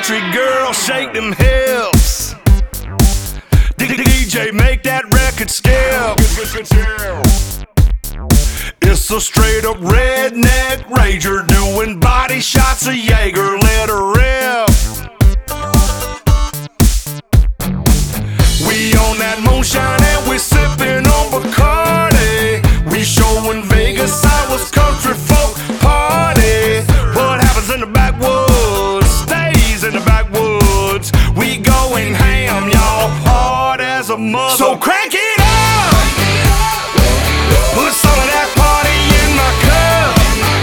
country girl, shake them hips. DJ, make that record skip. It's a straight up redneck rager doing body shots of Jaeger. Let her rip. We on that moonshine and we sipping on Bacardi. We showing Vegas how us country folk party. What happens in the backwoods stays in the backwoods. We going ham, y'all, hard as a mother. So crank it up. Put some of that party in my cup.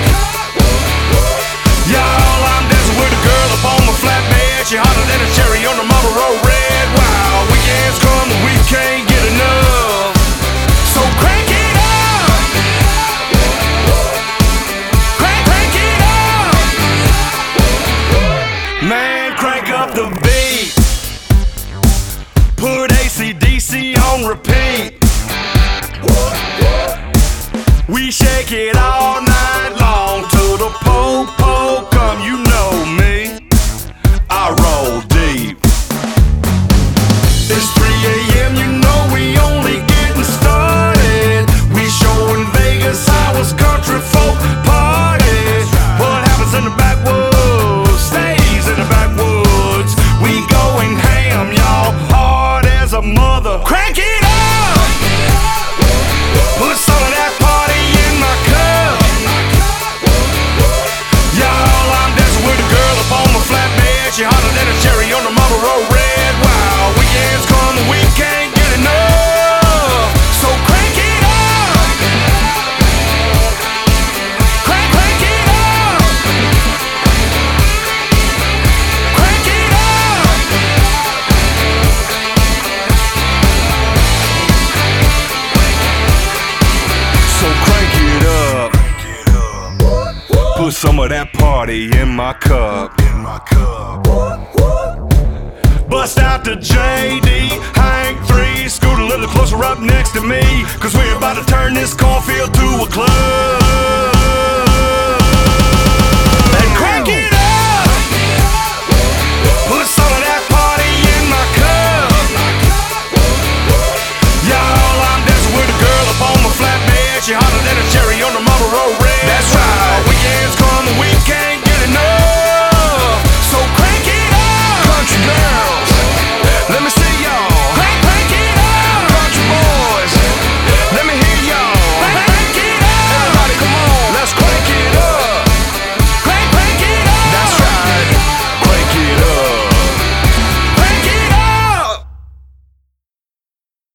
Y'all, I'm dancing with a girl up on my flatbed. She hotter than a cherry on the Marlboro Red. Wow, weekends come and we can't get enough. So crank it up. Crank it up. Man, crank up the beat. Put AC/DC on repeat. We shake it all night long till the po-po come. You know me, I roll deep. It's 3 a.m., you know we only getting started. We showing Vegas how us country folk party. What happens in the backwoods stays in the backwoods. We going ham, y'all, hard as a mother. Crank it up. Put some of that party in my cup. Y'all, I'm dancing with a girl up on my flatbed. She hotter than a cherry on the Marlboro Red. Wow, weekends come and we can't get enough. So crank it up. Crank it up. Crank it up. So crank it up. Put some of that party in my cup. Bust out the JD, Hank 3, scoot a little closer up next to me, cause we're about to turn this cornfield to a club.